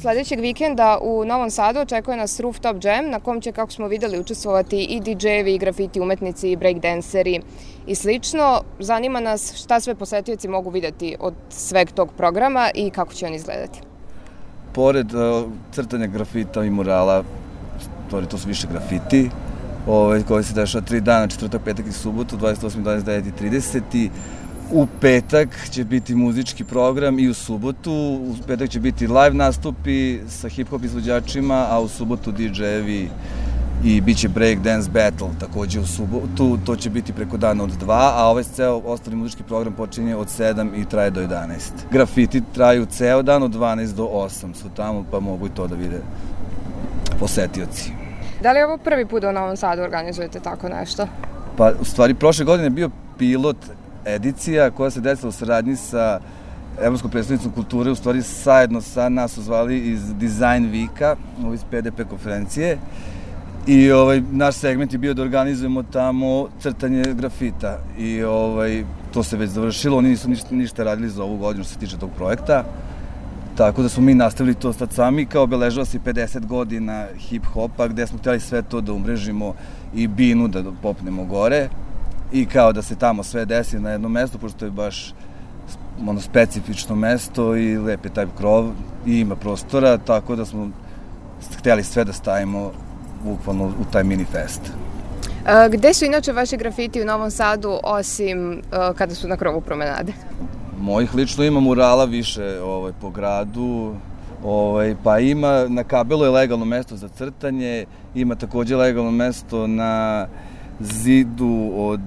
Sledećeg vikenda u Novom Sadu očekuje nas Rooftop Jam, na kom će, kako smo videli, učestvovati i DJ-evi, i grafiti umetnici, i breakdanceri i slično. Zanima nas šta sve posetioci mogu videti od sveg tog programa i kako će on izgledati. Pored crtanja grafita i murala, to su više grafiti, koji se dešava 3 dana, četvrtak, petak i subotu, 28, 29 i 30. U petak će biti muzički program i u subotu. U petak će biti live nastupi sa hip-hop izvođačima, a u subotu DJ-evi i bit će break dance battle takođe u subotu. To će biti preko dana od 2, a ovaj ceo ostali muzički program počinje od 7 i traje do 11. Grafiti traju ceo dan od 12 do 8 su tamo, pa mogu i to da vide posetioci. Da li je ovo prvi put da u Novom Sadu organizujete tako nešto? Pa, u stvari, prošle godine je bio pilot edicija koja se desila u saradnji sa Evropskom predstavnicom kulture, u stvari zajedno sa nas su zvali iz Design Weeka, iz PDP konferencije, i naš segment je bio da organizujemo tamo crtanje grafita i to se već završilo, oni nisu ništa radili za ovu godinu što se tiče tog projekta, tako da smo mi nastavili to sad sami, kao obeležava se 50 godina hip-hopa, gde smo htjeli sve to da umrežimo i binu da popnemo gore i kao da se tamo sve desi na jednom mestu, pošto je baš specifično mesto i lep je taj krov i ima prostora, tako da smo htjeli sve da stavimo bukvalno u taj mini fest. Gde su inače vaši grafiti u Novom Sadu, osim kada su na krovu promenade? Mojih lično ima murala više po gradu, pa ima, na Kabelu je legalno mesto za crtanje, ima takođe legalno mesto na zidu od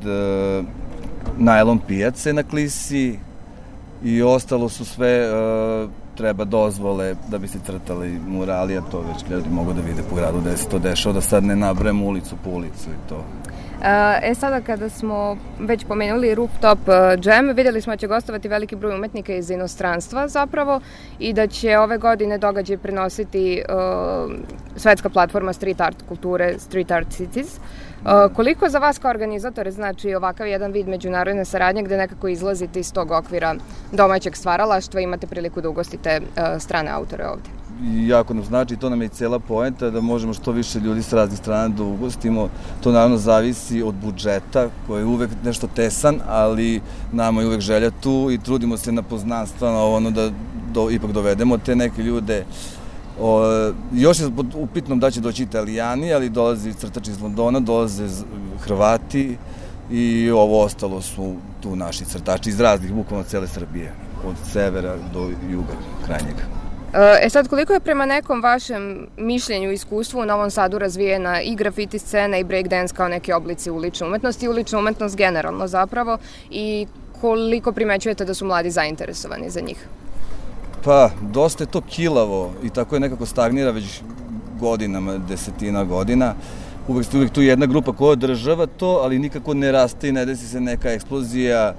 najlon pijace na Klisi i ostalo su sve, treba dozvole da bi se crtali murali, a to već ljudi mogu da vide po gradu da se to dešava, da sad ne nabrem ulicu po ulicu i to. Sada kada smo već pomenuli Rooftop Jam, videli smo da će gostovati veliki broj umetnika iz inostranstva zapravo i da će ove godine događaj prenositi svetska platforma street art kulture Street Art Cities. Koliko za vas kao organizatore znači ovakav jedan vid međunarodne saradnje gde nekako izlazite iz tog okvira domaćeg stvaralaštva i imate priliku da ugostite strane autore ovde? Jako nam znači, to nam je i cela poenta da možemo što više ljudi s raznih strana da ugostimo. To naravno zavisi od budžeta koji je uvek nešto tesan, ali nama je uvek želja tu i trudimo se na poznanstva da ipak dovedemo te neke ljude. Još je upitno da će doći Italijani, ali dolaze crtači iz Londona, dolaze Hrvati i ovo ostalo su tu naši crtači iz raznih, bukvalno cele Srbije, od severa do juga krajnjega. Sad, koliko je prema nekom vašem mišljenju i iskustvu u Novom Sadu razvijena i grafiti scena i breakdance kao neke oblici ulične umetnosti i ulična umetnost generalno zapravo i koliko primećujete da su mladi zainteresovani za njih? Pa, dosta je to kilavo i tako je nekako stagnira već godinama, desetina godina. Uvek tu jedna grupa koja održava to, ali nikako ne raste i ne desi se neka eksplozija.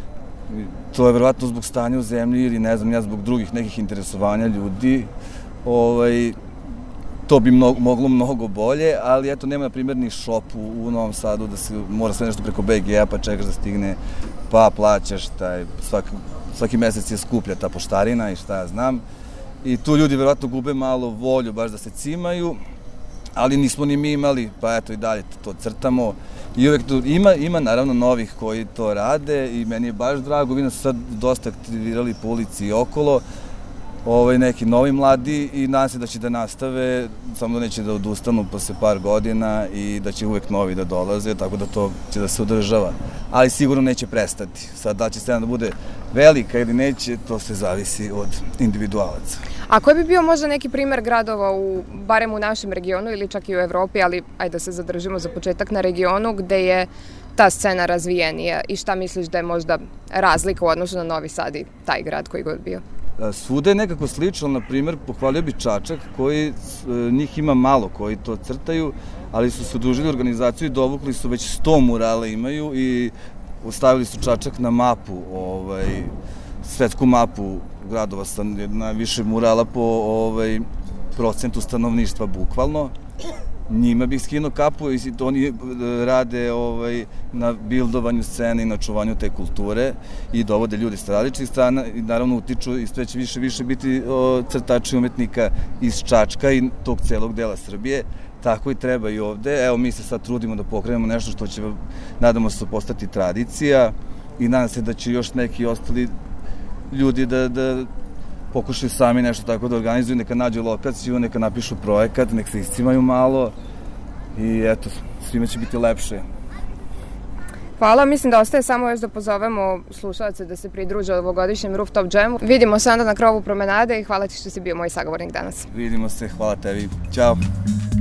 To je verovatno zbog stanja u zemlji ili ne znam ja zbog drugih nekih interesovanja ljudi. To bi moglo mnogo bolje, ali eto nema na primjer ni šop u Novom Sadu da se mora sve nešto preko BG-a pa čekaš da stigne, pa plaćaš svaki mesec je skuplja ta poštarina i šta ja znam. I tu ljudi verovatno gube malo volju baš da se cimaju, ali nismo ni mi imali, pa eto i dalje to crtamo. I uvek tu ima naravno novih koji to rade i meni je baš drago, vidim da su sad dosta aktivirali po ulici i okolo, neki novi mladi i nadam se da će da nastave, samo da neće da odustanu posle par godina i da će uvek novi da dolaze, tako da to će da se održava. Ali sigurno neće prestati. Sad da će scena da bude velika ili neće, to se zavisi od individualaca. A koji bi bio možda neki primer gradova, barem u našem regionu ili čak i u Evropi, ali ajde da se zadržimo za početak na regionu, gde je ta scena razvijenija i šta misliš da je možda razlika u odnosu na Novi Sad i taj grad koji god bio? Svuda je nekako slično, na primjer, pohvalio bi Čačak, njih ima malo koji to crtaju, ali su se udružili organizaciju i dovukli su već 100 murala imaju i stavili su Čačak na mapu, svetsku mapu gradova sa najviše murala po procentu stanovništva, bukvalno. njima bih skinuo kapu i oni rade na bildovanju scene i na čuvanju te kulture i dovode ljudi s različitih strana i naravno utiču i sve će više biti crtači umetnika iz Čačka i tog celog dela Srbije. Tako i treba i ovde. Evo, mi se sad trudimo da pokrenemo nešto što će, nadamo se, postati tradicija i nadam se da će još neki ostali ljudi da pokušaju sami nešto tako da organizuju, neka nađu lokaciju, neka napišu projekat, neka se iscimaju malo i eto, svima će biti lepše. Hvala, mislim da ostaje samo još da pozovemo slušalce da se pridruže ovogodišnjem Rooftop Jamu. Vidimo se onda na krovu promenade i hvala ti što si bio moj sagovornik danas. Vidimo se, hvala tebi. Ćao.